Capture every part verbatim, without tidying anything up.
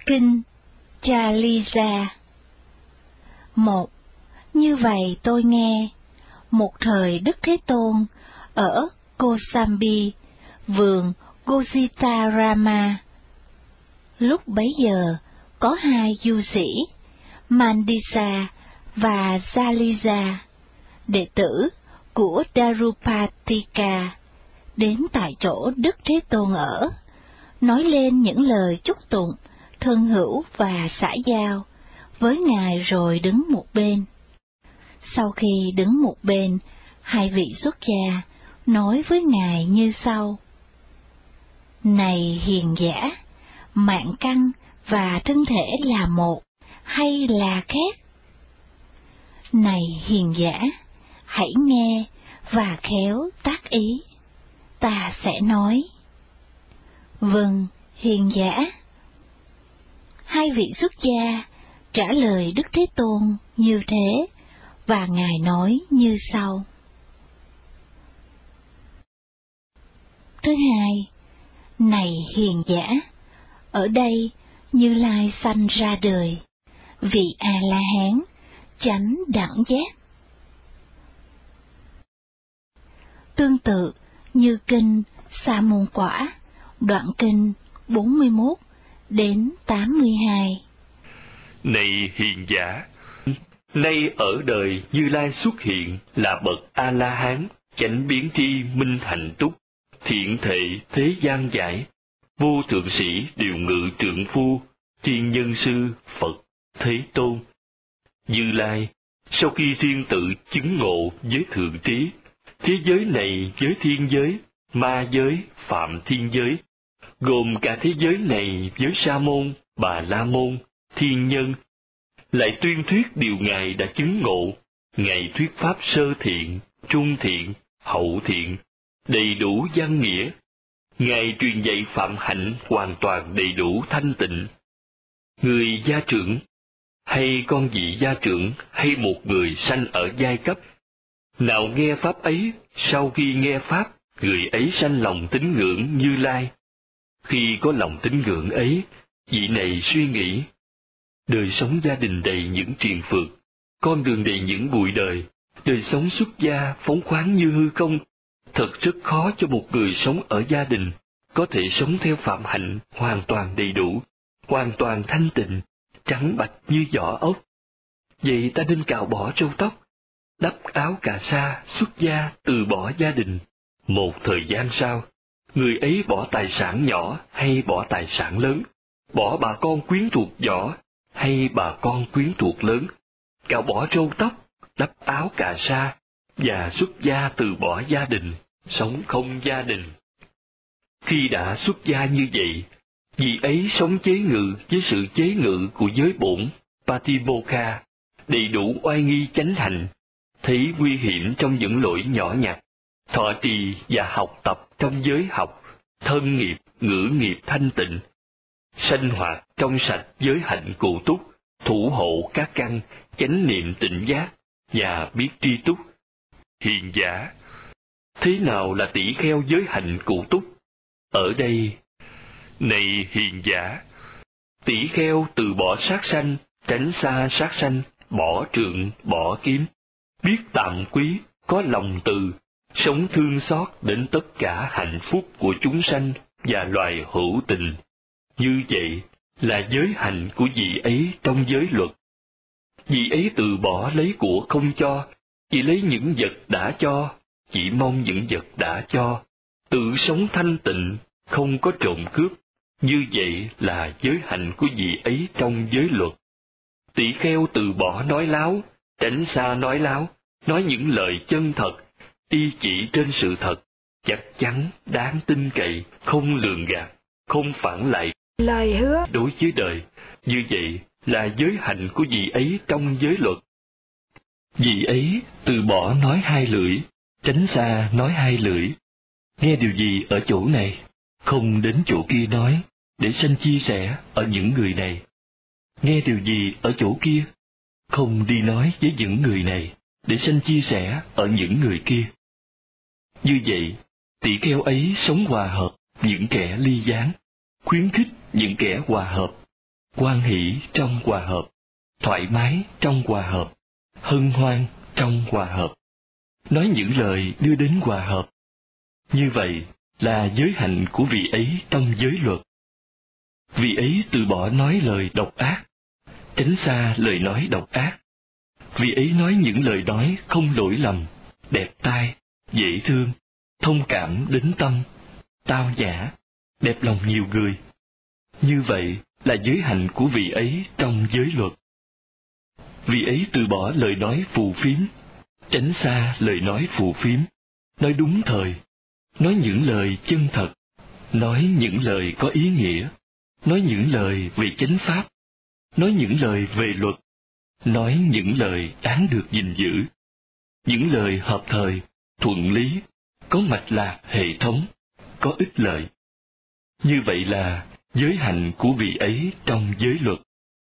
Kinh Chaliza. Một. Như vậy tôi nghe, một thời Đức Thế Tôn ở Kosambi, vườn Gositarama. Lúc bấy giờ có hai du sĩ, Mandisa và Saliza, đệ tử của Darupatika, đến tại chỗ Đức Thế Tôn ở, nói lên những lời chúc tụng, thân hữu và xã giao với Ngài rồi đứng một bên. Sau khi đứng một bên, hai vị xuất gia nói với Ngài như sau: Này hiền giả, mạng căn và thân thể là một hay là khác? Này hiền giả, hãy nghe và khéo tác ý, ta sẽ nói. Vâng, hiền giả. Hai vị xuất gia trả lời Đức Thế Tôn như thế, và Ngài nói như sau. Thứ hai, này hiền giả, ở đây Như Lai sanh ra đời, vị A-la-hán, chánh đẳng giác. Tương tự như kinh Sa Môn Quả, đoạn kinh bốn mươi mốt đến tám mươi hai. Này hiền giả, nay ở đời Như Lai xuất hiện là bậc A-la-hán, chánh biến tri minh hạnh túc, thiện thệ thế gian giải, vô thượng sĩ điều ngự trượng phu, thiên nhân sư Phật Thế Tôn. Như Lai, sau khi thiên tự chứng ngộ với thượng trí, thế giới này với thiên giới, ma giới, phạm thiên giới, gồm cả thế giới này với Sa môn, Bà La môn, thiên nhân, lại tuyên thuyết điều Ngài đã chứng ngộ. Ngài thuyết pháp sơ thiện, trung thiện, hậu thiện, đầy đủ văn nghĩa. Ngài truyền dạy phạm hạnh hoàn toàn đầy đủ thanh tịnh. Người gia trưởng, hay con vị gia trưởng, hay một người sanh ở giai cấp, nào nghe pháp ấy, sau khi nghe pháp, người ấy sanh lòng tín ngưỡng Như Lai. Khi có lòng tín ngưỡng ấy, vị này suy nghĩ, đời sống gia đình đầy những triền phược, con đường đầy những bụi đời, đời sống xuất gia phóng khoáng như hư không, thật rất khó cho một người sống ở gia đình có thể sống theo phạm hạnh hoàn toàn đầy đủ, hoàn toàn thanh tịnh, trắng bạch như vỏ ốc. Vậy ta nên cạo bỏ râu tóc, đắp áo cà sa, xuất gia, từ bỏ gia đình. Một thời gian sau, người ấy bỏ tài sản nhỏ hay bỏ tài sản lớn, bỏ bà con quyến thuộc nhỏ hay bà con quyến thuộc lớn, cạo bỏ râu tóc, đắp áo cà sa, và xuất gia từ bỏ gia đình, sống không gia đình. Khi đã xuất gia như vậy, vị ấy sống chế ngự với sự chế ngự của giới bổn, Patimokkha, đầy đủ oai nghi chánh hạnh, thấy nguy hiểm trong những lỗi nhỏ nhặt, thọ trì và học tập trong giới học, thân nghiệp, ngữ nghiệp thanh tịnh, sanh hoạt trong sạch giới hạnh cụ túc, thủ hộ các căn, chánh niệm tỉnh giác, và biết tri túc. Hiền giả, thế nào là tỷ kheo giới hạnh cụ túc? Ở đây, này hiền giả, tỷ kheo từ bỏ sát sanh, tránh xa sát sanh, bỏ trượng, bỏ kiếm, biết tạm quý, có lòng từ, sống thương xót đến tất cả hạnh phúc của chúng sanh và loài hữu tình. Như vậy là giới hạnh của vị ấy trong giới luật. Vị ấy từ bỏ lấy của không cho, chỉ lấy những vật đã cho, chỉ mong những vật đã cho, tự sống thanh tịnh, không có trộm cướp. Như vậy là giới hạnh của vị ấy trong giới luật. Tỷ kheo từ bỏ nói láo, tránh xa nói láo, nói những lời chân thật, y chỉ trên sự thật, chắc chắn, đáng tin cậy, không lường gạt, không phản lại lời hứa đối với đời. Như vậy là giới hạnh của vị ấy trong giới luật. Vị ấy từ bỏ nói hai lưỡi, tránh xa nói hai lưỡi. Nghe điều gì ở chỗ này, không đến chỗ kia nói, để sanh chia sẻ ở những người này. Nghe điều gì ở chỗ kia, không đi nói với những người này, để sanh chia sẻ ở những người kia. Như vậy, tỷ kheo ấy sống hòa hợp những kẻ ly gián, khuyến khích những kẻ hòa hợp, hoan hỷ trong hòa hợp, thoải mái trong hòa hợp, hân hoan trong hòa hợp, nói những lời đưa đến hòa hợp. Như vậy là giới hạnh của vị ấy trong giới luật. Vị ấy từ bỏ nói lời độc ác, tránh xa lời nói độc ác. Vị ấy nói những lời nói không lỗi lầm, đẹp tai, dễ thương, thông cảm đến tâm, tao nhã, đẹp lòng nhiều người. Như vậy là giới hạnh của vị ấy trong giới luật. Vị ấy từ bỏ lời nói phù phiếm, tránh xa lời nói phù phiếm, nói đúng thời, nói những lời chân thật, nói những lời có ý nghĩa, nói những lời về chánh pháp, nói những lời về luật, nói những lời đáng được gìn giữ, những lời hợp thời, thuận lý, có mạch lạc hệ thống, có ích lợi. Như vậy là giới hạnh của vị ấy trong giới luật.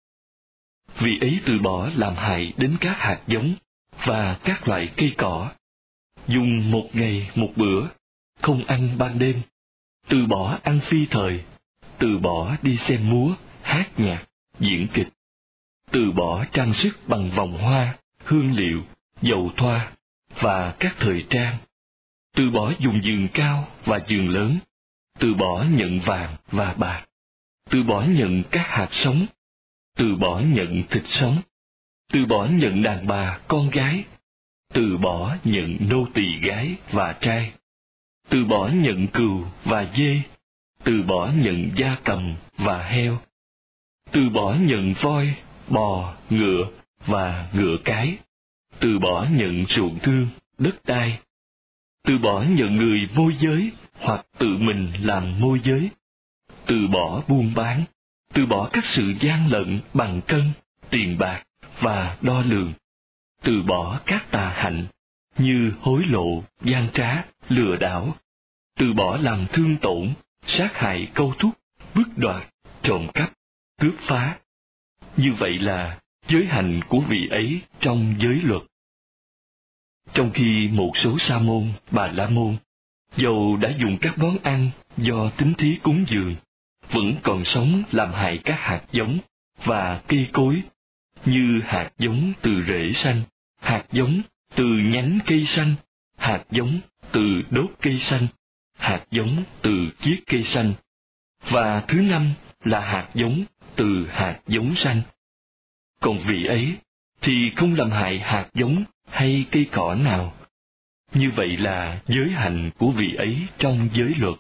Vị ấy từ bỏ làm hại đến các hạt giống và các loại cây cỏ, dùng một ngày một bữa, không ăn ban đêm, từ bỏ ăn phi thời, từ bỏ đi xem múa, hát nhạc, diễn kịch, từ bỏ trang sức bằng vòng hoa, hương liệu, dầu thoa và các thời trang, từ bỏ dùng giường cao và giường lớn, từ bỏ nhận vàng và bạc, từ bỏ nhận các hạt sống, từ bỏ nhận thịt sống, từ bỏ nhận đàn bà con gái, từ bỏ nhận nô tỳ gái và trai, từ bỏ nhận cừu và dê, từ bỏ nhận gia cầm và heo, từ bỏ nhận voi, bò, ngựa và ngựa cái, từ bỏ nhận ruộng thương, đất đai, từ bỏ nhận người môi giới hoặc tự mình làm môi giới, từ bỏ buôn bán, từ bỏ các sự gian lận bằng cân, tiền bạc và đo lường, từ bỏ các tà hạnh như hối lộ, gian trá, lừa đảo, từ bỏ làm thương tổn, sát hại câu thúc, bức đoạt, trộm cắp, cướp phá. Như vậy là giới hạnh của vị ấy trong giới luật. Trong khi một số sa môn, bà la môn, dầu đã dùng các món ăn do tín thí cúng dường, vẫn còn sống làm hại các hạt giống và cây cối, như hạt giống từ rễ xanh, hạt giống từ nhánh cây xanh, hạt giống từ đốt cây xanh, hạt giống từ chiết cây xanh, và thứ năm là hạt giống từ hạt giống xanh. Còn vị ấy thì không làm hại hạt giống hay cây cỏ nào. Như vậy là giới hạnh của vị ấy trong giới luật.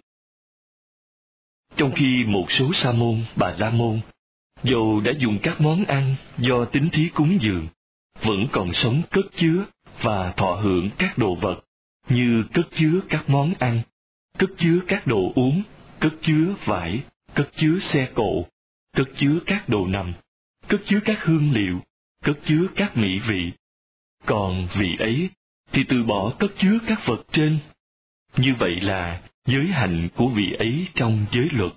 Trong khi một số sa môn, bà la môn, dầu đã dùng các món ăn do tín thí cúng dường, vẫn còn sống cất chứa và thọ hưởng các đồ vật, như cất chứa các món ăn, cất chứa các đồ uống, cất chứa vải, cất chứa xe cộ, cất chứa các đồ nằm, cất chứa các hương liệu, cất chứa các mỹ vị. Còn vị ấy thì từ bỏ cất chứa các vật trên. Như vậy là giới hạnh của vị ấy trong giới luật.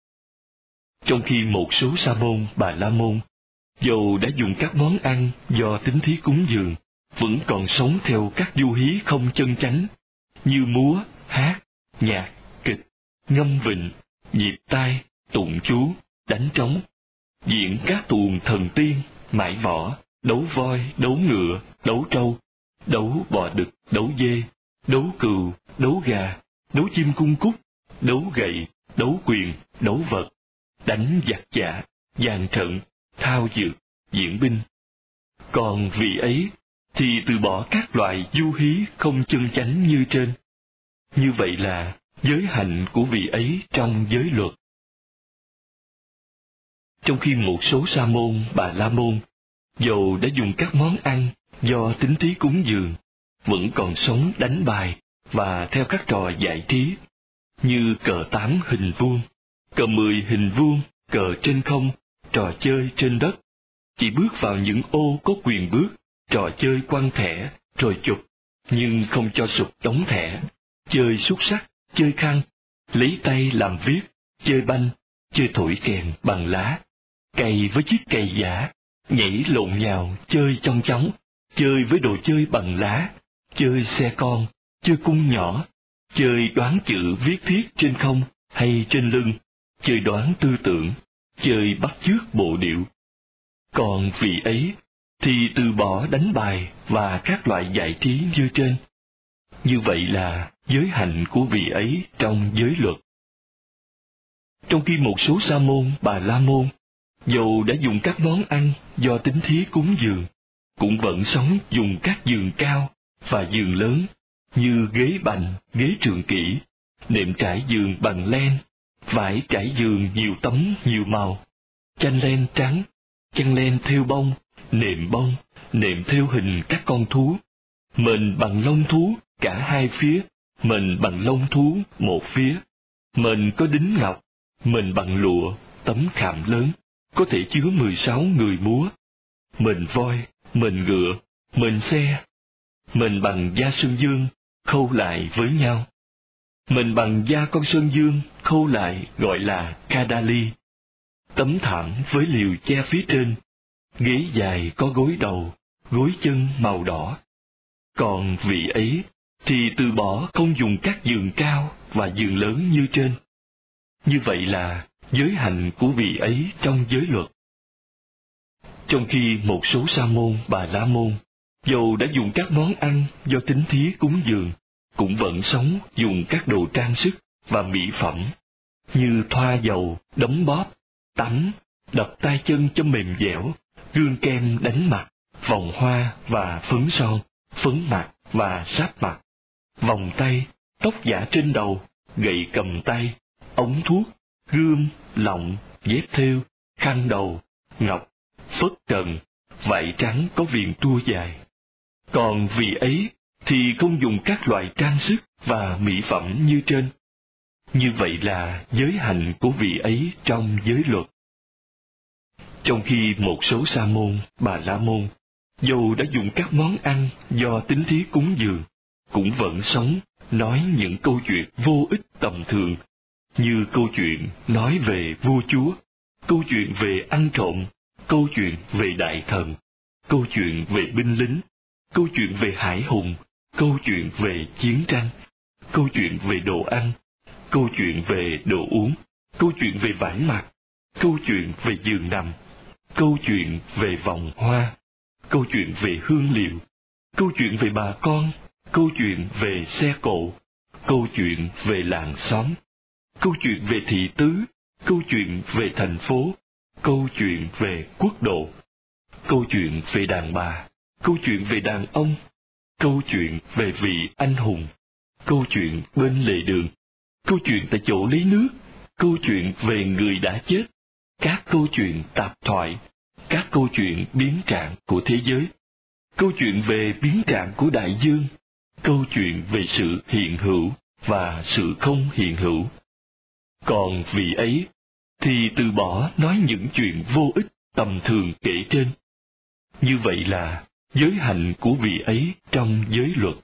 Trong khi một số sa môn, bà la môn, dầu đã dùng các món ăn do tín thí cúng dường, vẫn còn sống theo các du hí không chân chánh, như múa, hát, nhạc, kịch, ngâm vịnh, nhịp tai, tụng chú, đánh trống, diễn các tuồng thần tiên, mãi võ, đấu voi, đấu ngựa, đấu trâu, đấu bò đực, đấu dê, đấu cừu, đấu gà, đấu chim cung cúc, đấu gậy, đấu quyền, đấu vật, đánh giặc giả, dàn trận, thao dược, diễn binh. Còn vị ấy thì từ bỏ các loại du hí không chân chánh như trên. Như vậy là giới hạnh của vị ấy trong giới luật. Trong khi một số sa môn, bà la môn, dầu đã dùng các món ăn do tín thí cúng dường, vẫn còn sống đánh bài và theo các trò giải trí, như cờ tám hình vuông, cờ mười hình vuông, cờ trên không, trò chơi trên đất, chỉ bước vào những ô có quyền bước, trò chơi quăng thẻ, rồi chụp, nhưng không cho sụp đóng thẻ, chơi xúc xắc, chơi khăn, lấy tay làm viết, chơi banh, chơi thổi kèn bằng lá, cày với chiếc cày giả, nhảy lộn nhào, chơi trong chóng, chơi với đồ chơi bằng lá, chơi xe con, chơi cung nhỏ, chơi đoán chữ viết viết trên không hay trên lưng, chơi đoán tư tưởng, chơi bắt chước bộ điệu. Còn vị ấy thì từ bỏ đánh bài và các loại giải trí như trên. Như vậy là giới hạnh của vị ấy trong giới luật. Trong khi một số sa môn, bà la môn, dầu đã dùng các món ăn do tín thí cúng dường, cũng vẫn sống dùng các giường cao và giường lớn như ghế bành, ghế trường kỷ, nệm trải giường bằng len, vải trải giường nhiều tấm nhiều màu, chanh len trắng, chăn len thêu bông, nệm bông, nệm thêu hình các con thú, mền bằng lông thú cả hai phía, mền bằng lông thú một phía, mền có đính ngọc, mền bằng lụa, tấm khảm lớn, có thể chứa mười sáu người múa, mền voi, mền ngựa, mền xe, mền bằng da sơn dương, khâu lại với nhau. Mền bằng da con sơn dương, khâu lại gọi là kadali. Tấm thảm với liều che phía trên, ghế dài có gối đầu, gối chân màu đỏ. Còn vị ấy thì từ bỏ không dùng các giường cao và giường lớn như trên. Như vậy là giới hạnh của vị ấy trong giới luật. Trong khi một số sa môn, bà la môn, dầu đã dùng các món ăn do tín thí cúng dường, cũng vẫn sống dùng các đồ trang sức và mỹ phẩm, như thoa dầu, đấm bóp, tắm, đập tay chân cho mềm dẻo, gương kem đánh mặt, vòng hoa và phấn son, phấn mặt và sáp mặt, vòng tay, tóc giả trên đầu, gậy cầm tay, ống thuốc, gươm, lọng, dép thêu, khăn đầu, ngọc, phất trần, vải trắng có viền tua dài. Còn vị ấy thì không dùng các loại trang sức và mỹ phẩm như trên. Như vậy là giới hạnh của vị ấy trong giới luật. Trong khi một số sa môn, bà la môn, dầu đã dùng các món ăn do tín thí cúng dường, cũng vẫn sống nói những câu chuyện vô ích tầm thường, như câu chuyện nói về vua chúa, câu chuyện về ăn trộm, câu chuyện về đại thần, câu chuyện về binh lính, câu chuyện về hải hùng, câu chuyện về chiến tranh, câu chuyện về đồ ăn, câu chuyện về đồ uống, câu chuyện về vải mặc, câu chuyện về giường nằm, câu chuyện về vòng hoa, câu chuyện về hương liệu, câu chuyện về bà con, câu chuyện về xe cộ, câu chuyện về làng xóm, câu chuyện về thị tứ, câu chuyện về thành phố, câu chuyện về quốc độ, câu chuyện về đàn bà, câu chuyện về đàn ông, câu chuyện về vị anh hùng, câu chuyện bên lề đường, câu chuyện tại chỗ lấy nước, câu chuyện về người đã chết, các câu chuyện tạp thoại, các câu chuyện biến trạng của thế giới, câu chuyện về biến trạng của đại dương, câu chuyện về sự hiện hữu và sự không hiện hữu. Còn vị ấy thì từ bỏ nói những chuyện vô ích tầm thường kể trên. Như vậy là giới hạnh của vị ấy trong giới luật.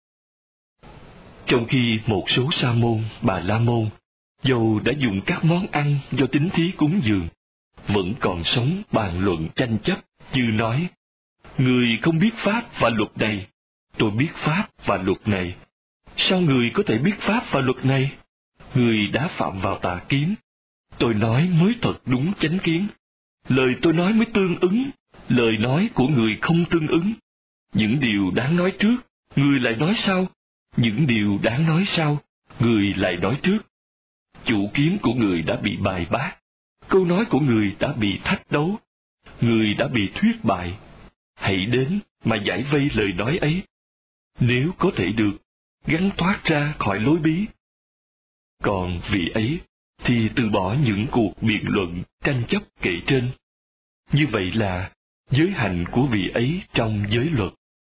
Trong khi một số sa môn, bà la môn, dầu đã dùng các món ăn do tín thí cúng dường, vẫn còn sống bàn luận tranh chấp, như nói: người không biết pháp và luật này, tôi biết pháp và luật này. Sao người có thể biết pháp và luật này? Người đã phạm vào tà kiến. Tôi nói mới thật đúng chánh kiến. Lời tôi nói mới tương ứng, lời nói của người không tương ứng. Những điều đáng nói trước, người lại nói sau. Những điều đáng nói sau, người lại nói trước. Chủ kiến của người đã bị bài bác. Câu nói của người đã bị thách đấu. Người đã bị thuyết bại. Hãy đến mà giải vây lời nói ấy. Nếu có thể được, gắn thoát ra khỏi lối bí. Còn vị ấy thì từ bỏ những cuộc biện luận tranh chấp kể trên. Như vậy là giới hạnh của vị ấy trong giới luật.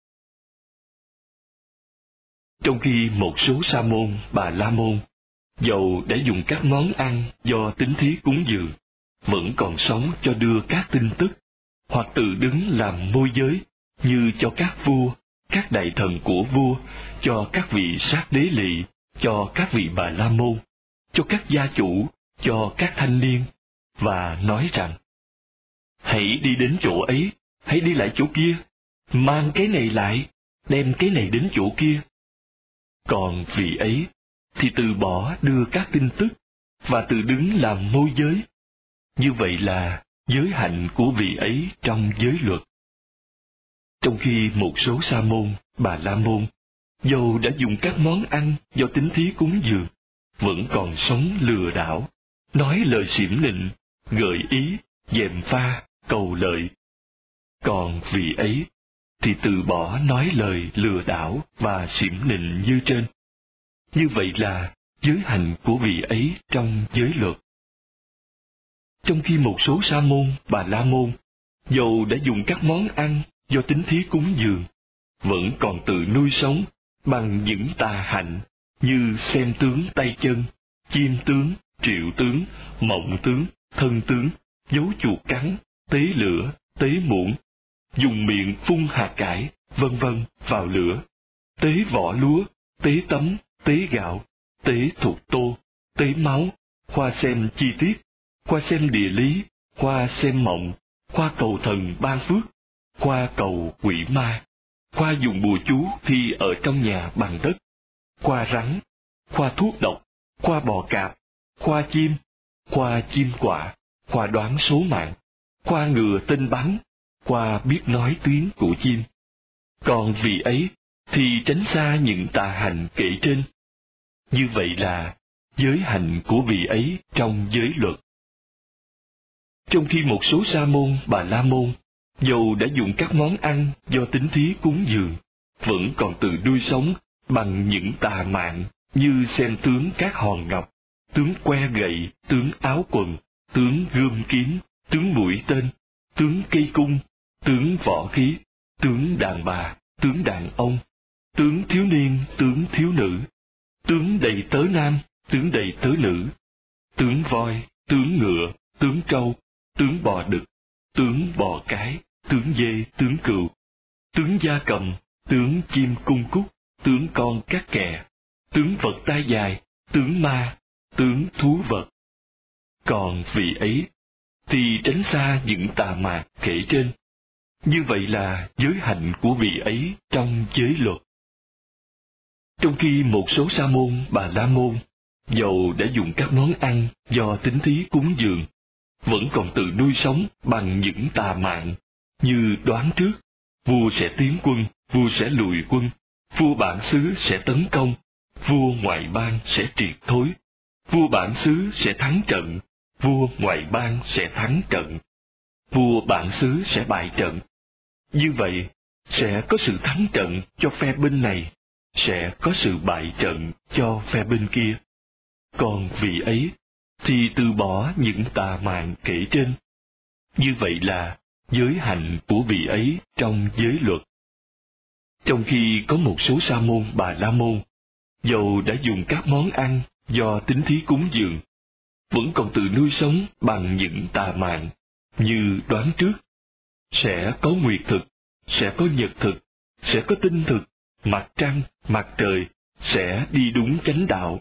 Trong khi một số sa môn, bà la môn, dầu đã dùng các món ăn do tín thí cúng dường, vẫn còn sống cho đưa các tin tức, hoặc tự đứng làm môi giới, như cho các vua, các đại thần của vua, cho các vị sát đế lỵ, cho các vị bà la môn, cho các gia chủ, cho các thanh niên, và nói rằng: hãy đi đến chỗ ấy, hãy đi lại chỗ kia, mang cái này lại, đem cái này đến chỗ kia. Còn vị ấy thì từ bỏ đưa các tin tức, và tự đứng làm môi giới. Như vậy là giới hạnh của vị ấy trong giới luật. Trong khi một số sa môn, bà la môn, dầu đã dùng các món ăn do tín thí cúng dường, vẫn còn sống lừa đảo, nói lời xỉm nịnh, gợi ý, gièm pha, cầu lợi. Còn vị ấy thì từ bỏ nói lời lừa đảo và xỉm nịnh như trên. Như vậy là giới hạnh của vị ấy trong giới luật. Trong khi một số sa môn, bà la môn, dầu đã dùng các món ăn do tín thí cúng dường, vẫn còn tự nuôi sống bằng những tà hạnh như xem tướng tay chân, chiêm tướng, triệu tướng, mộng tướng, thân tướng, dấu chuột cắn, tế lửa, tế muỗng, dùng miệng phun hạt cải, vân vân vào lửa, tế vỏ lúa, tế tấm, tế gạo, tế thuộc tô, tế máu, khoa xem chi tiết, khoa xem địa lý, khoa xem mộng, khoa cầu thần ban phước, khoa cầu quỷ ma, khoa dùng bùa chú khi ở trong nhà bằng đất, khoa rắn, khoa thuốc độc, khoa bò cạp, khoa chim, khoa chim quạ, khoa đoán số mạng, khoa ngừa tên bắn, khoa biết nói tiếng của chim. Còn vì ấy thì tránh xa những tà hành kể trên. Như vậy là giới hạnh của vị ấy trong giới luật. Trong khi một số sa môn, bà la môn, dầu đã dùng các món ăn do tín thí cúng dường, vẫn còn tự nuôi sống bằng những tà mạng như xem tướng các hòn ngọc, tướng que gậy, tướng áo quần, tướng gươm kiếm, tướng mũi tên, tướng cây cung, tướng võ khí, tướng đàn bà, tướng đàn ông, tướng thiếu niên, tướng thiếu nữ, tướng đầy tớ nam, tướng đầy tớ nữ, tướng voi, tướng ngựa, tướng trâu, tướng bò đực, tướng bò cái, tướng dê, tướng cừu, tướng gia cầm, tướng chim cung cúc, tướng con cát kè, tướng vật tai dài, tướng ma, tướng thú vật. Còn vị ấy thì tránh xa những tà mạt kể trên. Như vậy là giới hạnh của vị ấy trong giới luật. Trong khi một số sa môn, bà la môn, dầu đã dùng các món ăn do tín thí cúng dường, vẫn còn tự nuôi sống bằng những tà mạng như đoán trước, vua sẽ tiến quân, vua sẽ lùi quân, vua bản xứ sẽ tấn công, vua ngoại bang sẽ triệt thối, vua bản xứ sẽ thắng trận, vua ngoại bang sẽ thắng trận, vua bản xứ sẽ bại trận. Như vậy, sẽ có sự thắng trận cho phe bên này, sẽ có sự bại trận cho phe bên kia. Còn vị ấy thì từ bỏ những tà mạng kể trên. Như vậy là giới hạnh của vị ấy trong giới luật. Trong khi có một số sa môn, bà la môn, dầu đã dùng các món ăn do tín thí cúng dường, vẫn còn tự nuôi sống bằng những tà mạng như đoán trước, sẽ có nguyệt thực, sẽ có nhật thực, sẽ có tinh thực, mặt trăng, mặt trời sẽ đi đúng chánh đạo.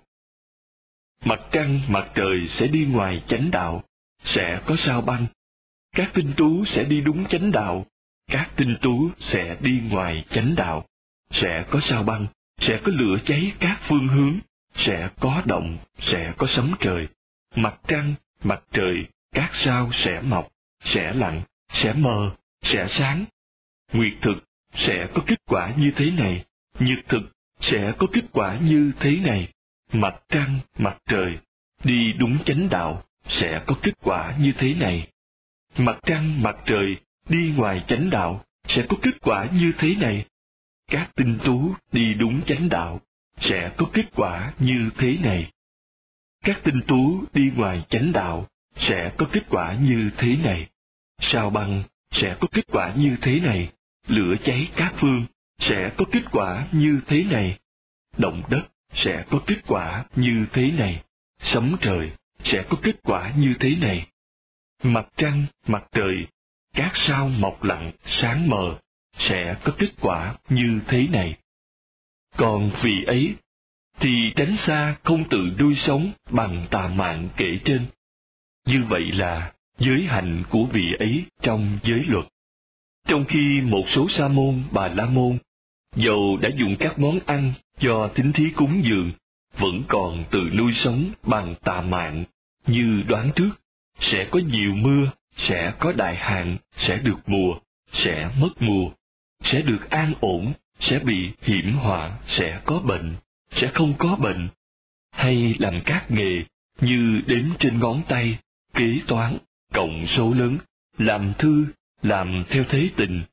Mặt trăng, mặt trời sẽ đi ngoài chánh đạo, sẽ có sao băng. Các tinh tú sẽ đi đúng chánh đạo, các tinh tú sẽ đi ngoài chánh đạo, sẽ có sao băng, sẽ có lửa cháy các phương hướng, sẽ có động, sẽ có sấm trời. Mặt trăng, mặt trời, các sao sẽ mọc, sẽ lặn, sẽ mờ, sẽ sáng. Nguyệt thực sẽ có kết quả như thế này, nhật thực sẽ có kết quả như thế này. Mặt trăng, mặt trời đi đúng chánh đạo sẽ có kết quả như thế này. Mặt trăng, mặt trời đi ngoài chánh đạo sẽ có kết quả như thế này. Các tinh tú đi đúng chánh đạo sẽ có kết quả như thế này. Các tinh tú đi ngoài chánh đạo sẽ có kết quả như thế này. Sao băng sẽ có kết quả như thế này. Lửa cháy các phương sẽ có kết quả như thế này. Động đất sẽ có kết quả như thế này. Sấm trời sẽ có kết quả như thế này. Mặt trăng, mặt trời, các sao mọc lặn, sáng mờ sẽ có kết quả như thế này. Còn vị ấy thì tránh xa không tự nuôi sống bằng tà mạng kể trên. Như vậy là giới hạnh của vị ấy trong giới luật. Trong khi một số sa môn, bà la môn, dầu đã dùng các món ăn do tín thí cúng dường, vẫn còn tự nuôi sống bằng tà mạng như đoán trước, sẽ có nhiều mưa, sẽ có đại hạn, sẽ được mùa, sẽ mất mùa, sẽ được an ổn, sẽ bị hiểm họa, sẽ có bệnh, sẽ không có bệnh, hay làm các nghề như đếm trên ngón tay, kế toán, cộng số lớn, làm thư, làm theo thế tình.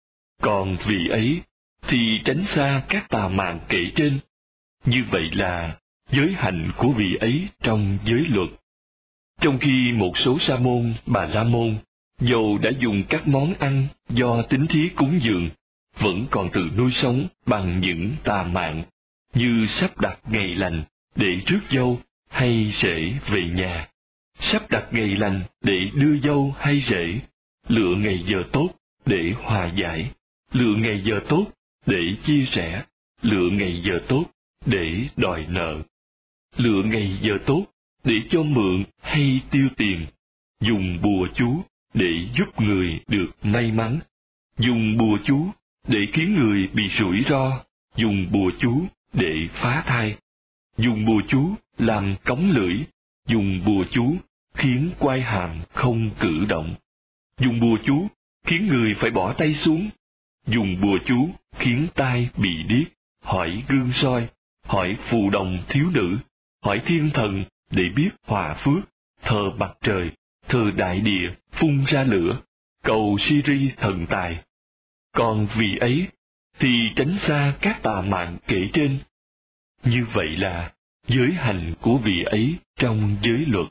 Còn vì ấy thì tránh xa các tà mạng kể trên. Như vậy là giới hạnh của vị ấy trong giới luật. Trong khi một số sa môn, bà la môn, dầu đã dùng các món ăn do tín thí cúng dường, vẫn còn tự nuôi sống bằng những tà mạng, như sắp đặt ngày lành để rước dâu hay rể về nhà, sắp đặt ngày lành để đưa dâu hay rể, lựa ngày giờ tốt để hòa giải, lựa ngày giờ tốt để chia sẻ, lựa ngày giờ tốt để đòi nợ, lựa ngày giờ tốt để cho mượn hay tiêu tiền, dùng bùa chú để giúp người được may mắn, dùng bùa chú để khiến người bị rủi ro, dùng bùa chú để phá thai, dùng bùa chú làm cống lưỡi, dùng bùa chú khiến quai hàm không cử động, dùng bùa chú khiến người phải bỏ tay xuống, dùng bùa chú khiến tai bị điếc, hỏi gương soi, hỏi phù đồng thiếu nữ, hỏi thiên thần để biết hòa phước, thờ mặt trời, thờ đại địa, phun ra lửa, cầu Siri thần tài. Còn vì ấy thì tránh xa các tà mạng kể trên. Như vậy là giới hành của vị ấy trong giới luật.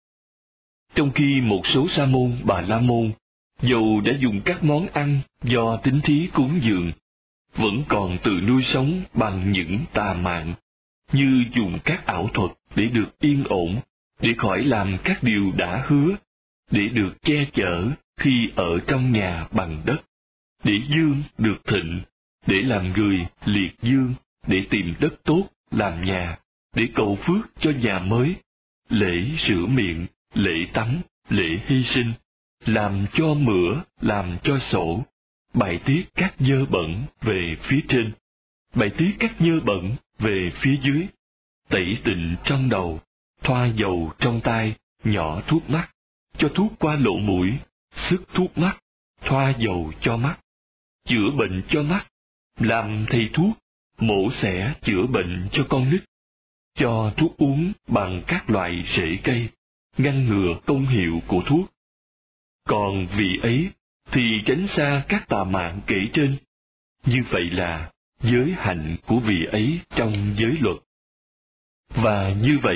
Trong khi một số sa môn, bà la môn, dầu đã dùng các món ăn do tín thí cúng dường, vẫn còn tự nuôi sống bằng những tà mạng, như dùng các ảo thuật để được yên ổn, để khỏi làm các điều đã hứa, để được che chở khi ở trong nhà bằng đất, để dương được thịnh, để làm người liệt dương, để tìm đất tốt làm nhà, để cầu phước cho nhà mới, lễ rửa miệng, lễ tắm, lễ hy sinh, làm cho mửa, làm cho sổ, bài tiết các dơ bẩn về phía trên, bài tiết các dơ bẩn về phía dưới, tẩy tịnh trong đầu, thoa dầu trong tai, nhỏ thuốc mắt, cho thuốc qua lỗ mũi, sức thuốc mắt, thoa dầu cho mắt, chữa bệnh cho mắt, làm thầy thuốc, mổ xẻ chữa bệnh cho con nít, cho thuốc uống bằng các loại rễ cây, ngăn ngừa công hiệu của thuốc. Còn vì ấy thì tránh xa các tà mạng kể trên. Như vậy là giới hạnh của vị ấy trong giới luật. Và như vậy,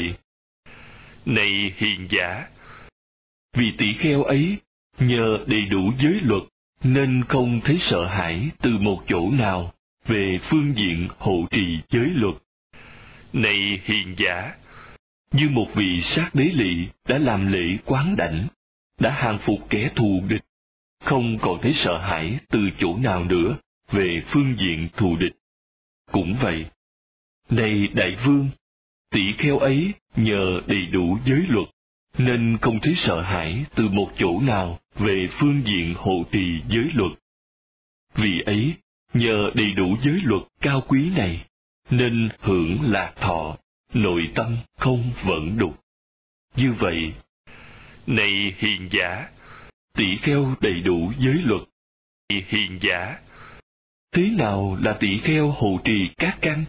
này hiền giả, vị tỷ kheo ấy nhờ đầy đủ giới luật nên không thấy sợ hãi từ một chỗ nào về phương diện hộ trì giới luật. Này hiền giả, như một vị sát đế lỵ đã làm lễ quán đảnh, đã hàng phục kẻ thù địch, không còn thấy sợ hãi từ chỗ nào nữa về phương diện thù địch. Cũng vậy, này đại vương, tỷ kheo ấy nhờ đầy đủ giới luật nên không thấy sợ hãi từ một chỗ nào về phương diện hộ trì giới luật. Vì ấy, nhờ đầy đủ giới luật cao quý này, nên hưởng lạc thọ, nội tâm không vẫn đục. Như vậy, này hiền giả, tỷ kheo đầy đủ giới luật. Hiền giả, thế nào là tỷ kheo hộ trì các căn?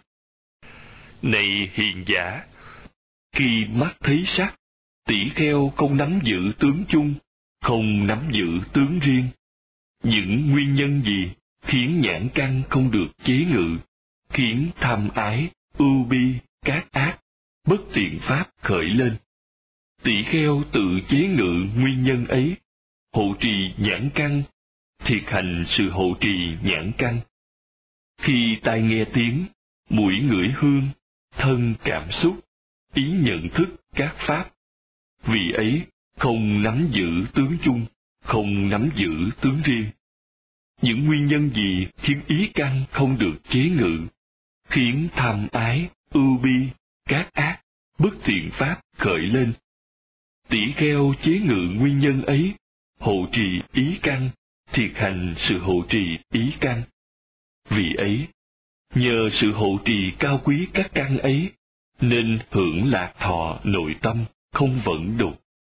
Này hiền giả, khi mắt thấy sắc, tỷ kheo không nắm giữ tướng chung, không nắm giữ tướng riêng. Những nguyên nhân gì khiến nhãn căn không được chế ngự, khiến tham ái, ưu bi, các ác, bất tiện pháp khởi lên? Tỷ kheo tự chế ngự nguyên nhân ấy, hộ trì nhãn căn, thiệt hành sự hộ trì nhãn căn. Khi tai nghe tiếng, mũi ngửi hương, thân cảm xúc, ý nhận thức các pháp, vì ấy không nắm giữ tướng chung, không nắm giữ tướng riêng. Những nguyên nhân gì khiến ý căn không được chế ngự, khiến tham ái, ưu bi, các ác, bất thiện pháp khởi lên? Tỷ kheo chế ngự nguyên nhân ấy, hộ trì ý căn, thiệt hành sự hộ trì ý căn. Vì ấy, nhờ sự hộ trì cao quý các căn ấy, nên hưởng lạc thọ nội tâm không vẫn đục.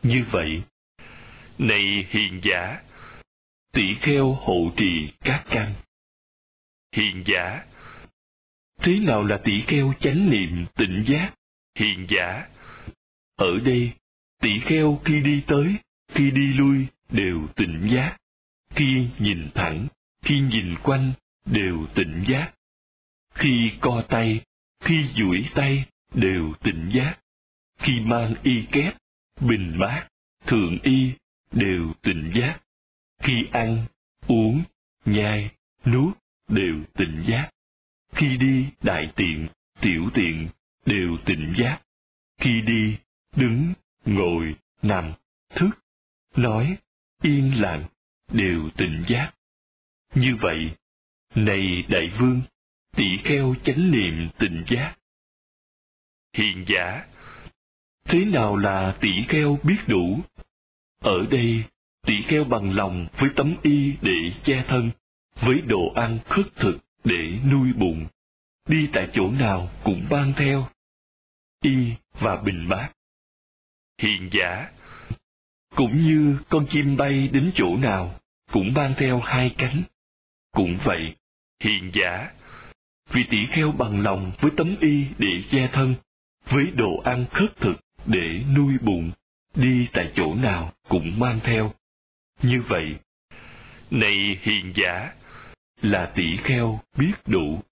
Như vậy, này hiền giả, tỷ kheo hộ trì các căn. Hiền giả, thế nào là tỷ kheo chánh niệm tỉnh giác? Hiền giả, ở đây, tỷ kheo khi đi tới, khi đi lui đều tỉnh giác. Khi nhìn thẳng, khi nhìn quanh đều tỉnh giác. Khi co tay, khi duỗi tay đều tỉnh giác. Khi mang y kép, bình bát, thượng y đều tỉnh giác. Khi ăn, uống, nhai, nuốt đều tỉnh giác. Khi đi đại tiện, tiểu tiện đều tỉnh giác. Khi đi, đứng, ngồi, nằm, thức, nói, yên lặng đều tỉnh giác. Như vậy, này đại vương, tỷ kheo chánh niệm tỉnh giác. Hiền giả, thế nào là tỷ kheo biết đủ? Ở đây, tỷ kheo bằng lòng với tấm y để che thân, với đồ ăn khất thực để nuôi bụng, đi tại chỗ nào cũng mang theo y và bình bát. Hiền giả, cũng như con chim bay đến chỗ nào cũng mang theo hai cánh. Cũng vậy, hiền giả, vì tỷ kheo bằng lòng với tấm y để che thân, với đồ ăn khất thực để nuôi bụng, đi tại chỗ nào cũng mang theo. Như vậy, này hiền giả, là tỷ kheo biết đủ.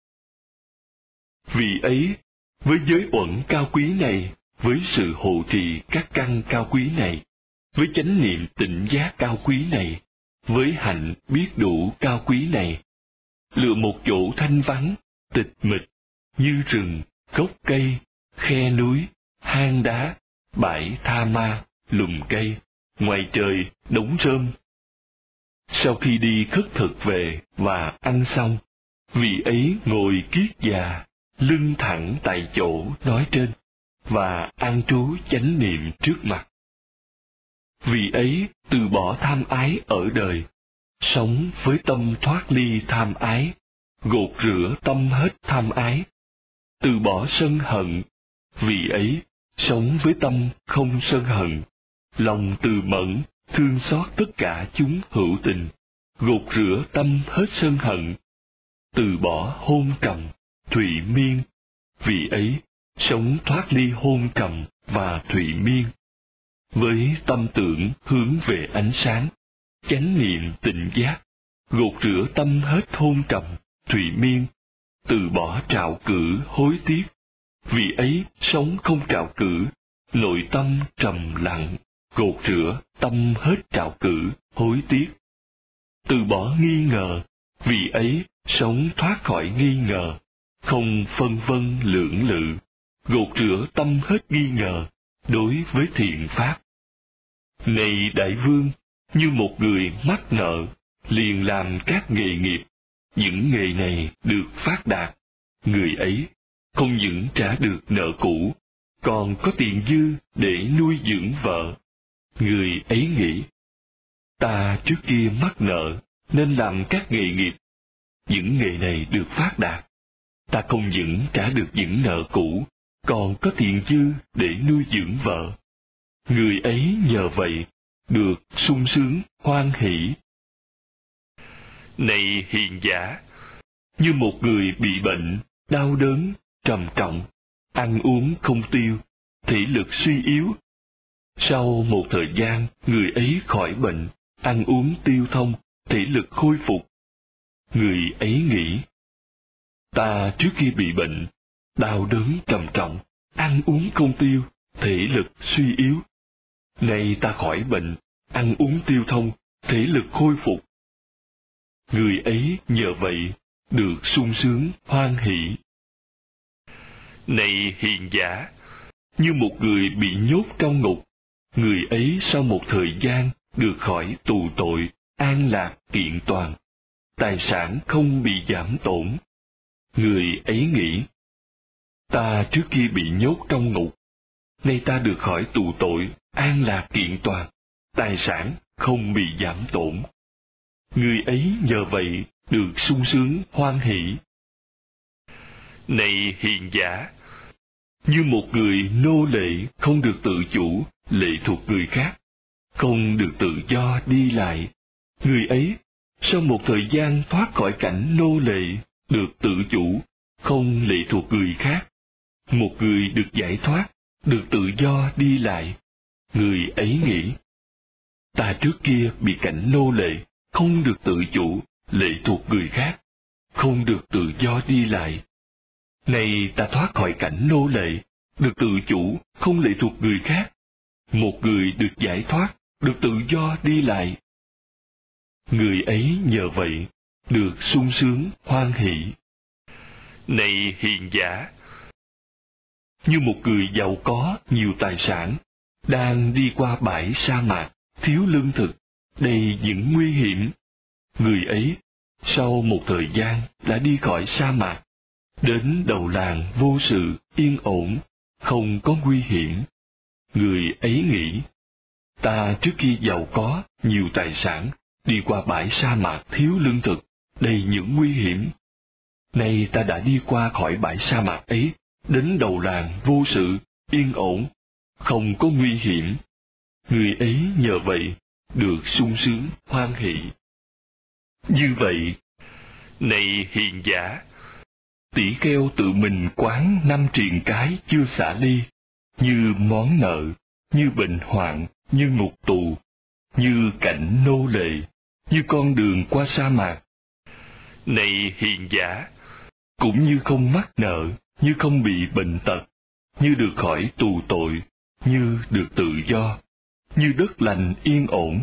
Vì ấy, với giới uẩn cao quý này, với sự hộ trì các căn cao quý này, với chánh niệm tỉnh giác cao quý này, với hạnh biết đủ cao quý này, lựa một chỗ thanh vắng, tịch mịch, như rừng, gốc cây, khe núi, hang đá, bãi tha ma, lùm cây, ngoài trời, đống rơm. Sau khi đi khất thực về và ăn xong, vị ấy ngồi kiết già, lưng thẳng tại chỗ nói trên, và an trú chánh niệm trước mặt. Vị ấy từ bỏ tham ái ở đời, sống với tâm thoát ly tham ái, gột rửa tâm hết tham ái. Từ bỏ sân hận, vị ấy sống với tâm không sân hận, lòng từ mẫn, thương xót tất cả chúng hữu tình, gột rửa tâm hết sân hận. Từ bỏ hôn trầm, thụy miên, vị ấy sống thoát ly hôn trầm và thụy miên. Với tâm tưởng hướng về ánh sáng, chánh niệm tỉnh giác, gột rửa tâm hết hôn trầm, thụy miên, từ bỏ trạo cử hối tiếc. Vì ấy sống không trạo cử, nội tâm trầm lặng, gột rửa tâm hết trạo cử hối tiếc. Từ bỏ nghi ngờ, vì ấy sống thoát khỏi nghi ngờ, không phân vân lưỡng lự, gột rửa tâm hết nghi ngờ đối với thiện pháp. Này đại vương, như một người mắc nợ, liền làm các nghề nghiệp, những nghề này được phát đạt, người ấy không những trả được nợ cũ, còn có tiền dư để nuôi dưỡng vợ. Người ấy nghĩ, ta trước kia mắc nợ nên làm các nghề nghiệp, những nghề này được phát đạt, ta không những trả được những nợ cũ, còn có tiền dư để nuôi dưỡng vợ. Người ấy nhờ vậy được sung sướng hoan hỷ. Này hiền giả, như một người bị bệnh, đau đớn, trầm trọng, ăn uống không tiêu, thể lực suy yếu. Sau một thời gian, người ấy khỏi bệnh, ăn uống tiêu thông, thể lực khôi phục. Người ấy nghĩ, ta trước khi bị bệnh, đau đớn trầm trọng, ăn uống không tiêu, thể lực suy yếu. Nay ta khỏi bệnh, ăn uống tiêu thông, thể lực khôi phục. Người ấy nhờ vậy được sung sướng hoan hỷ. Này hiền giả, như một người bị nhốt trong ngục, người ấy sau một thời gian được khỏi tù tội, an lạc kiện toàn, tài sản không bị giảm tổn. Người ấy nghĩ, ta trước kia bị nhốt trong ngục, nay ta được khỏi tù tội, an lạc kiện toàn, tài sản không bị giảm tổn. Người ấy nhờ vậy được sung sướng hoan hỷ. Này hiền giả, như một người nô lệ không được tự chủ, lệ thuộc người khác, không được tự do đi lại. Người ấy, sau một thời gian thoát khỏi cảnh nô lệ, được tự chủ, không lệ thuộc người khác. Một người được giải thoát, được tự do đi lại. Người ấy nghĩ, ta trước kia bị cảnh nô lệ, không được tự chủ, lệ thuộc người khác, không được tự do đi lại. Nay ta thoát khỏi cảnh nô lệ, được tự chủ, không lệ thuộc người khác. Một người được giải thoát, được tự do đi lại. Người ấy nhờ vậy, được sung sướng, hoan hỷ. Này hiền giả! Như một người giàu có, nhiều tài sản, đang đi qua bãi sa mạc, thiếu lương thực, đầy những nguy hiểm. Người ấy, sau một thời gian đã đi khỏi sa mạc, đến đầu làng vô sự, yên ổn, không có nguy hiểm. Người ấy nghĩ, ta trước kia giàu có, nhiều tài sản, đi qua bãi sa mạc thiếu lương thực, đầy những nguy hiểm. Nay ta đã đi qua khỏi bãi sa mạc ấy, đến đầu làng vô sự, yên ổn, không có nguy hiểm. Người ấy nhờ vậy, được sung sướng, hoan hỷ. Như vậy, này hiền giả! Tỷ kheo tự mình quán năm triền cái chưa xả ly, như món nợ, như bệnh hoạn, như ngục tù, như cảnh nô lệ, như con đường qua sa mạc. Này hiền giả! Cũng như không mắc nợ, như không bị bệnh tật, như được khỏi tù tội, như được tự do, như đất lành yên ổn.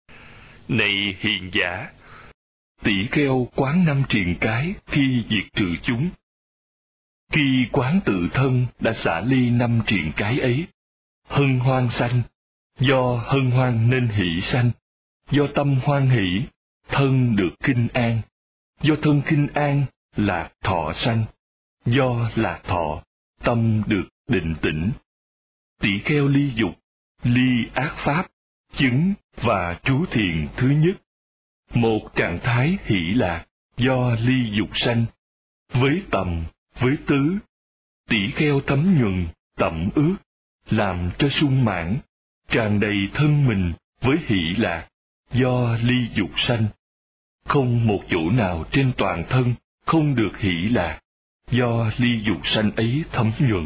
Này hiền giả! Tỷ kheo quán năm triền cái khi diệt trừ chúng. Khi quán tự thân đã xả ly năm triền cái ấy, hân hoan sanh, do hân hoan nên hỷ sanh, do tâm hoan hỷ, thân được kinh an, do thân kinh an, lạc thọ sanh, do lạc thọ, tâm được định tĩnh. Tỷ kheo ly dục, ly ác pháp, chứng và trú thiền thứ nhất. Một trạng thái hỷ lạc do ly dục sanh, với tầm, với tứ. Tỷ kheo thấm nhuần, tẩm ướt, làm cho sung mãn, tràn đầy thân mình với hỷ lạc do ly dục sanh. Không một chỗ nào trên toàn thân không được hỷ lạc do ly dục sanh ấy thấm nhuần.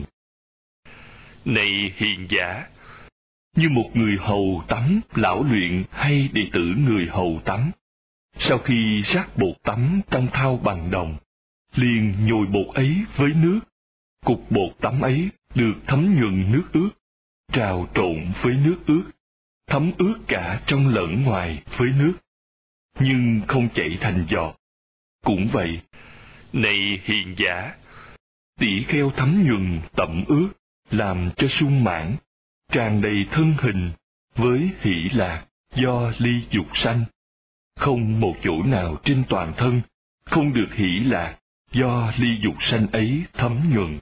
Này hiền giả! Như một người hầu tắm lão luyện hay đệ tử người hầu tắm, sau khi rắc bột tắm trong thau bằng đồng, liền nhồi bột ấy với nước. Cục bột tắm ấy được thấm nhuần nước ướt, trào trộn với nước ướt, thấm ướt cả trong lẫn ngoài với nước, nhưng không chảy thành giọt. Cũng vậy, này hiền giả! Tỷ kheo thấm nhuần tẩm ướt, làm cho sung mãn, tràn đầy thân hình với hỷ lạc do ly dục sanh. Không một chỗ nào trên toàn thân không được hỷ lạc do ly dục sanh ấy thấm nhuần.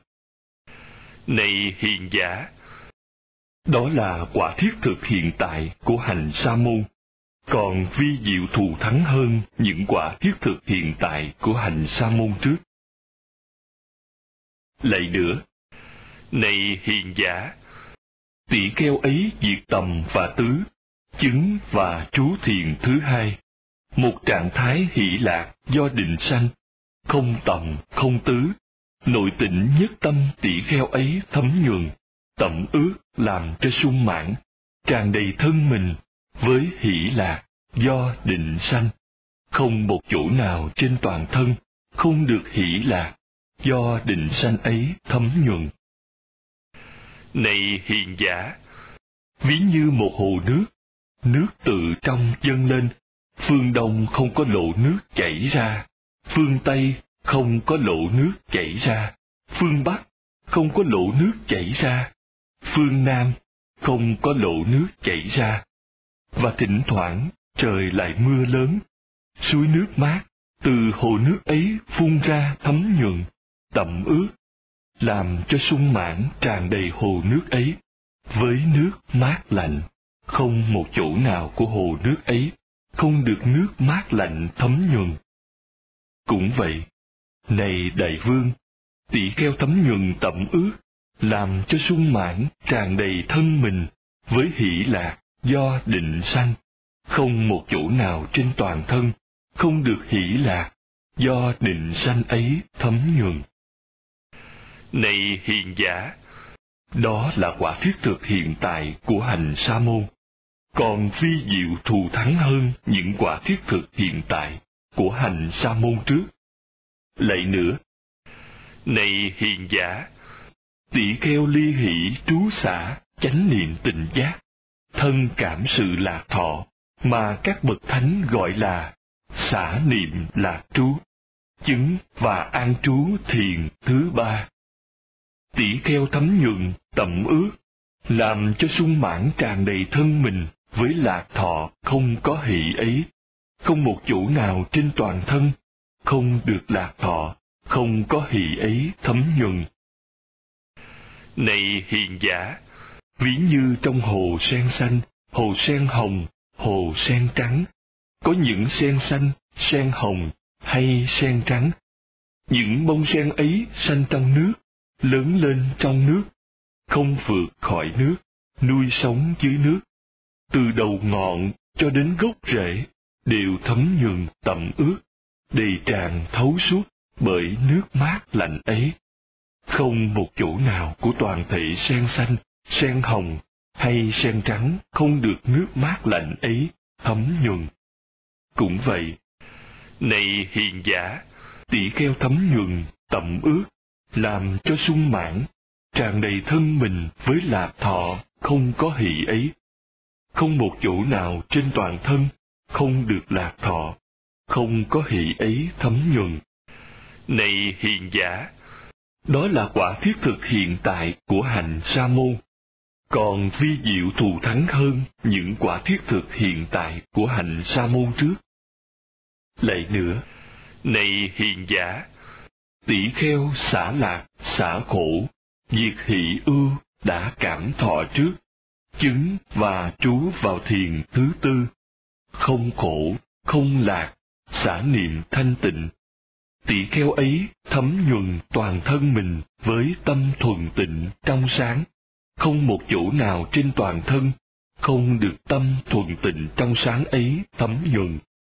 Này hiền giả! Đó là quả thiết thực hiện tại của hành sa môn, còn vi diệu thù thắng hơn những quả thiết thực hiện tại của hành sa môn trước. Lạy nữa, này hiền giả! Tỷ kheo ấy diệt tầm và tứ, chứng và trú thiền thứ hai. Một trạng thái hỷ lạc do định sanh, không tầm, không tứ. Nội tịnh nhất tâm tỷ kheo ấy thấm nhuần, tẩm ướt làm cho sung mãn, tràn đầy thân mình với hỷ lạc do định sanh. Không một chỗ nào trên toàn thân không được hỷ lạc do định sanh ấy thấm nhuần. Này hiền giả! Ví như một hồ nước, nước từ trong dâng lên, phương Đông không có lộ nước chảy ra, phương Tây không có lộ nước chảy ra, phương Bắc không có lộ nước chảy ra, phương Nam không có lộ nước chảy ra. Và thỉnh thoảng trời lại mưa lớn, suối nước mát từ hồ nước ấy phun ra thấm nhuần, tẩm ướt, làm cho sung mãn tràn đầy hồ nước ấy với nước mát lạnh. Không một chỗ nào của hồ nước ấy không được nước mát lạnh thấm nhuần. Cũng vậy, này đại vương, tỷ kheo thấm nhuần tẩm ướt, làm cho sung mãn tràn đầy thân mình với hỷ lạc do định sanh, không một chỗ nào trên toàn thân không được hỷ lạc, do định sanh ấy thấm nhuần. Này hiền giả, đó là quả thiết thực hiện tại của hành sa môn, còn vi diệu thù thắng hơn những quả thiết thực hiện tại của hành sa môn trước. Lại nữa, này hiền giả, tỷ kheo ly hỷ trú xả chánh niệm tình giác, thân cảm sự lạc thọ, mà các bậc thánh gọi là xả niệm lạc trú, chứng và an trú thiền thứ ba. Tỷ kheo thấm nhuận tẩm ướt, làm cho sung mãn tràn đầy thân mình với lạc thọ không có hỷ ấy, không một chỗ nào trên toàn thân không được lạc thọ, không có hỷ ấy thấm nhuần. Này hiền giả, ví như trong hồ sen xanh, hồ sen hồng, hồ sen trắng, có những sen xanh, sen hồng hay sen trắng. Những bông sen ấy xanh trong nước, lớn lên trong nước, không vượt khỏi nước, nuôi sống dưới nước. Từ đầu ngọn cho đến gốc rễ đều thấm nhuần tẩm ướt, đầy tràn thấu suốt bởi nước mát lạnh ấy. Không một chỗ nào của toàn thể sen xanh, sen hồng hay sen trắng không được nước mát lạnh ấy thấm nhuần. Cũng vậy, này hiền giả, tỷ kheo thấm nhuần tẩm ướt, làm cho sung mãn, tràn đầy thân mình với lạc thọ không có hỷ ấy. Không một chỗ nào trên toàn thân không được lạc thọ, không có hỷ ấy thấm nhuần. Này hiền giả, đó là quả thiết thực hiện tại của hành sa môn, còn vi diệu thù thắng hơn những quả thiết thực hiện tại của hành sa môn trước. Lại nữa, này hiền giả, tỷ kheo xả lạc, xả khổ, diệt hỷ ưu đã cảm thọ trước, chứng và trú vào thiền thứ tư, không khổ, không lạc, xả niệm thanh tịnh. Tỷ kheo ấy thấm nhuần toàn thân mình với tâm thuần tịnh trong sáng, không một chỗ nào trên toàn thân không được tâm thuần tịnh trong sáng ấy thấm nhuần.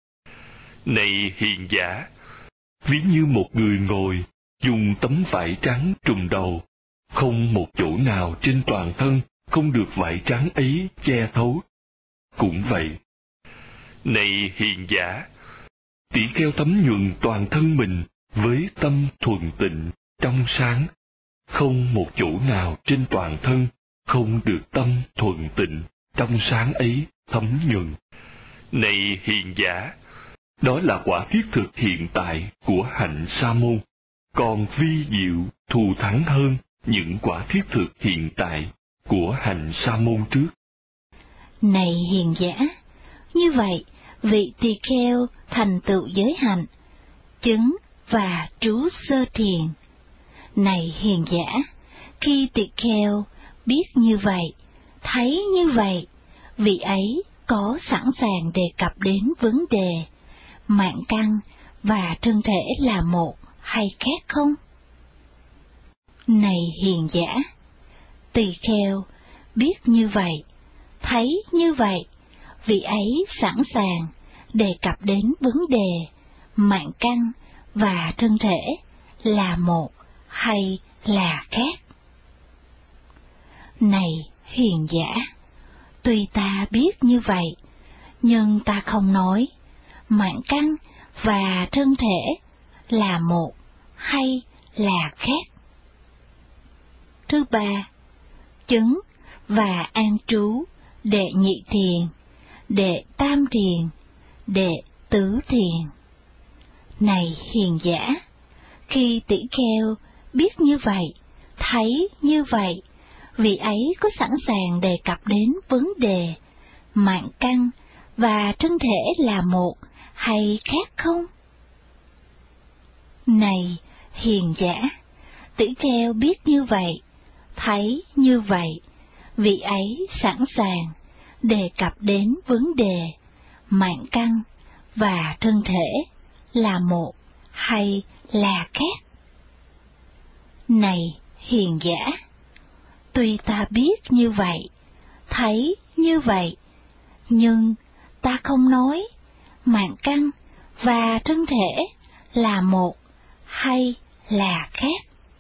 Này hiền giả, ví như một người ngồi dùng tấm vải trắng trùm đầu, không một chỗ nào trên toàn thân không được vải trắng ấy che thấu. Cũng vậy, này hiền giả, tỷ kheo thấm nhuần toàn thân mình với tâm thuần tịnh trong sáng, không một chỗ nào trên toàn thân không được tâm thuần tịnh trong sáng ấy thấm nhuần. Này hiền giả, đó là quả thiết thực hiện tại của hạnh sa môn, còn vi diệu thù thắng hơn những quả thiết thực hiện tại của hành sa môn trước. Này hiền giả, như vậy vị tỳ kheo thành tựu giới hạnh, chứng và trú sơ thiền. Này hiền giả, khi tỳ kheo biết như vậy, thấy như vậy, vị ấy có sẵn sàng đề cập đến vấn đề mạng căn và thân thể là một hay khác không? Này hiền giả, tỳ kheo biết như vậy, thấy như vậy, vị ấy sẵn sàng đề cập đến vấn đề mạng căn và thân thể là một hay là khác. Này hiền giả, tuy ta biết như vậy, nhưng ta không nói mạng căn và thân thể là một hay là khác. Thứ ba, chứng và an trú đệ nhị thiền, đệ tam thiền, đệ tứ thiền. Này hiền giả, khi tỷ kheo biết như vậy, thấy như vậy, vị ấy có sẵn sàng đề cập đến vấn đề mạng căn và thân thể là một hay khác không? Này hiền giả, tỷ kheo biết như vậy, thấy như vậy, vị ấy sẵn sàng đề cập đến vấn đề mạng căn và thân thể là một hay là khác. Này hiền giả, tuy ta biết như vậy, thấy như vậy, Nhưng ta không nói mạng căn và thân thể là một hay là khác.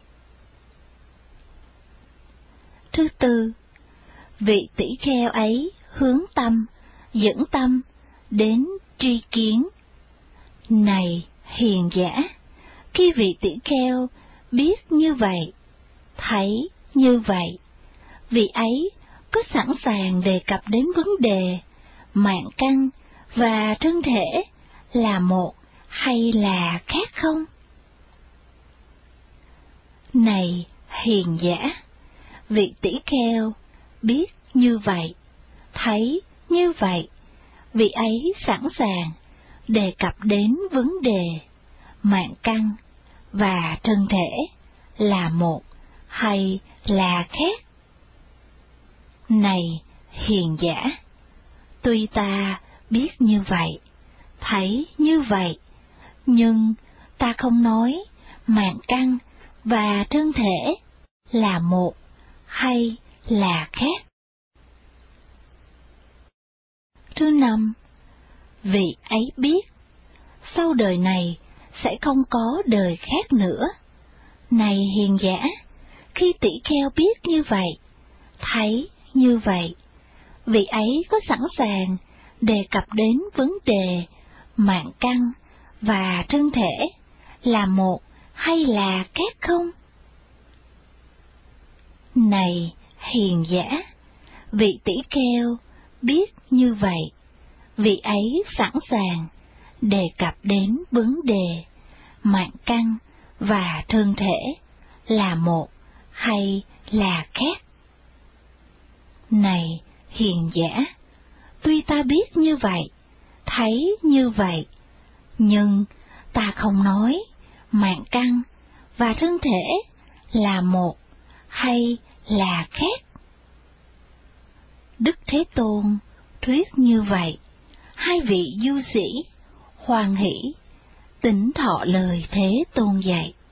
Thứ tư, vị tỷ kheo ấy hướng tâm, dẫn tâm đến tri kiến. Này hiền giả, khi vị tỷ kheo biết như vậy, thấy như vậy, vị ấy có sẵn sàng đề cập đến vấn đề mạng căn và thân thể là một hay là khác không? Này hiền giả, vị tỷ kheo biết như vậy, thấy như vậy, vị ấy sẵn sàng đề cập đến vấn đề mạng căn và thân thể là một hay là khác. Này hiền giả, tuy ta biết như vậy, thấy như vậy, nhưng ta không nói mạng căn và thân thể là một hay là khác. Thứ năm, vị ấy biết sau đời này sẽ không có đời khác nữa. Này hiền giả, khi tỷ kheo biết như vậy, thấy như vậy, vị ấy có sẵn sàng đề cập đến vấn đề mạng căn và thân thể là một hay là khác không? Này hiền giả, vị tỷ kheo biết như vậy, vị ấy sẵn sàng đề cập đến vấn đề mạng căn và thân thể là một hay là khác. Này hiền giả, tuy ta biết như vậy, thấy như vậy, nhưng ta không nói mạng căn và thân thể là một hay là khác. Đức Thế Tôn thuyết như vậy, hai vị du sĩ hoan hỷ, tín thọ lời Thế Tôn dạy.